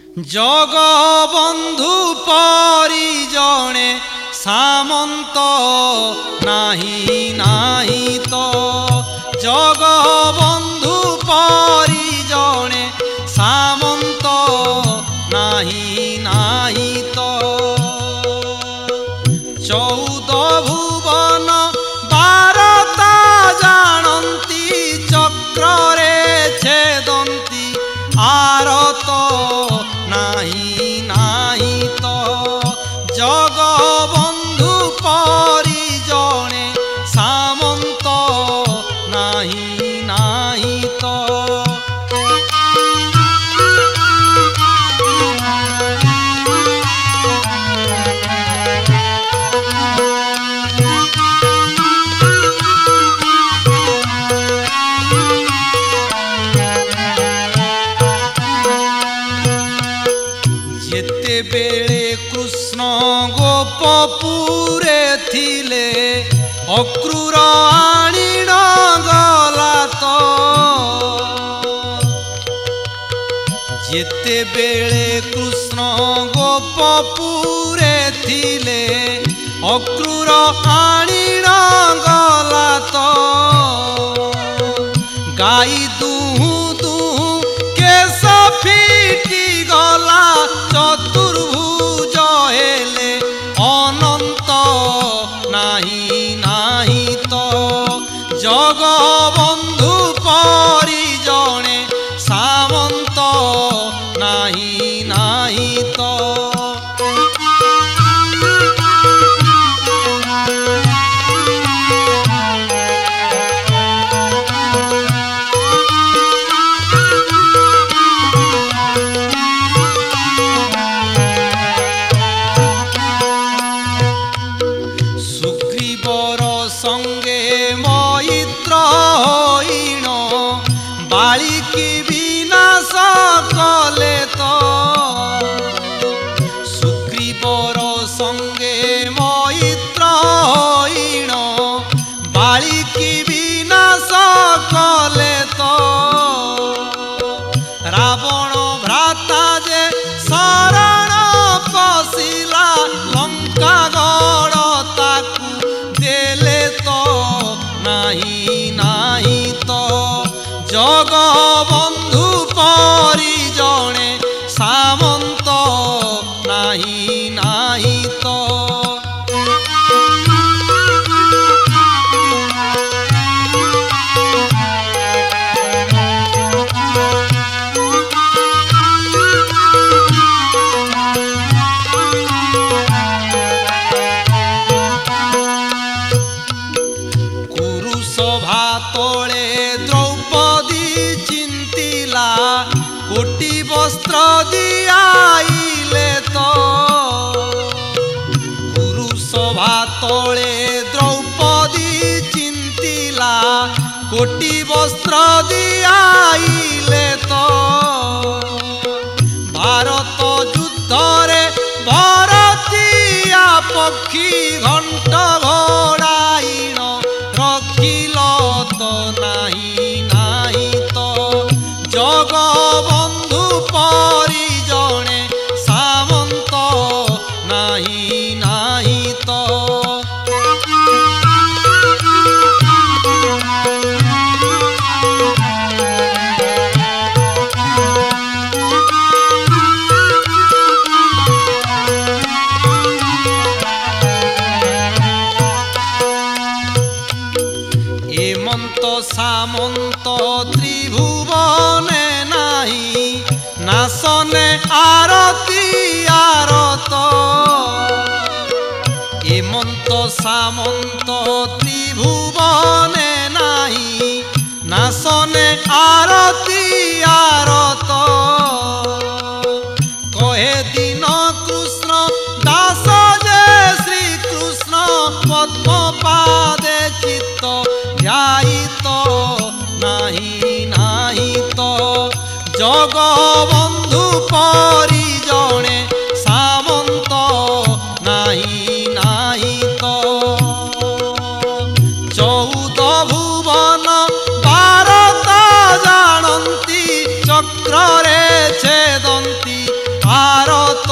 जगबंधु परि जणे सामंत नाही नाही तो जगबंधु परि जणे सामंत नाही नाही तो 14 भुवन बारता जानती चक्रे छेदंती आरत नाही नाही तो जगबंधु परि जणे सामंत नाही नाही तो बेले कृष्ण गोपपुरे थिले अक्रूर आणिण गला तो जेते बेले कृष्ण गोपपुरे थिले अक्रूर आणिण गला तो गाई दुहु दुहु केश फिटी गला चतुर्भुज हेले अनंत नाही नाही तो जगबंधु परि जणे सामंत नाही नाही तो संगे मैत्र होइण बालिकी विनाश कले तो सुग्रीवर संगे मैत्र होइण बालिकी विनाश कले तो रावण भ्राता जे शरण पशिला लंका गड़ ताकू देले तो नाही नाही तो जगबंधु परि जणे सामंत नाही नाही तो सभा तोले द्रौपदी चिंतिला कोटि वस्त्र दियाइले तो गुरु सभा तोले द्रौपदी चिंतिला कोटि वस्त्र दियाइले तो भारत युद्ध रे भरतिया पक्षी घंट घोड़ाइण रखिल तो नाही नाही तो जगबंधु परि जणे सामंत नाही नाही तो हेमंत सामंत त्रिभुवने नाही नासने आरती आरत हेमंत सामंत त्रिभुवने नाही नासने आरती आरत कहे दिन कृष्ण दास जे श्री कृष्ण पद्म पादे चित्त ध्यायी तो नाही नाही तो जगबंधु परि जणे सामंत नाही नाही तो 14 भुवन बारता जानती चक्रे छेदंती ଭାରତ